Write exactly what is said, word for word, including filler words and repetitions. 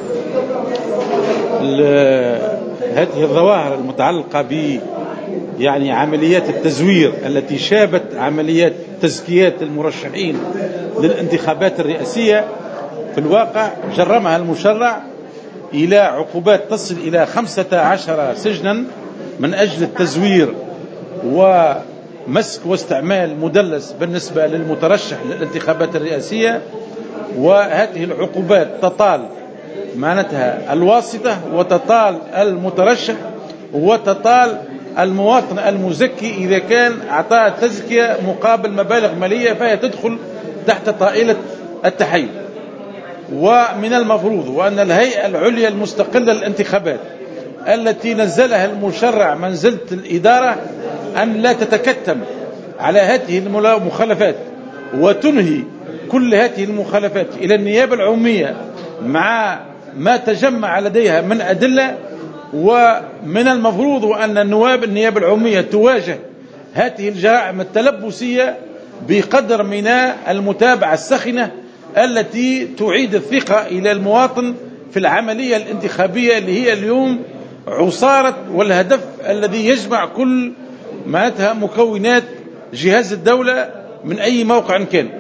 هذه الظواهر المتعلقة ب يعني عمليات التزوير التي شابت عمليات تزكيات المرشحين للانتخابات الرئاسية في الواقع جرمها المشرع إلى عقوبات تصل إلى خمسة عشر سجنا من أجل التزوير ومسك واستعمال مدلس بالنسبة للمترشح للانتخابات الرئاسية. وهذه العقوبات تطال معناتها الواسطة وتطال المترشح وتطال المواطن المزكي إذا كان أعطاه تزكية مقابل مبالغ مالية فهي تدخل تحت طائلة التحيز. ومن المفروض وأن الهيئة العليا المستقلة للانتخابات التي نزلها المشرع منزلة الإدارة أن لا تتكتم على هذه المخالفات وتنهي كل هذه المخالفات إلى النيابة العمومية مع ما تجمع لديها من أدلة. ومن المفروض أن النواب النيابة العمومية تواجه هذه الجرائم التلبسية بقدر من المتابعة السخنة التي تعيد الثقة إلى المواطن في العملية الانتخابية اللي هي اليوم عصارة والهدف الذي يجمع كل معناتها مكونات جهاز الدولة من أي موقع كان.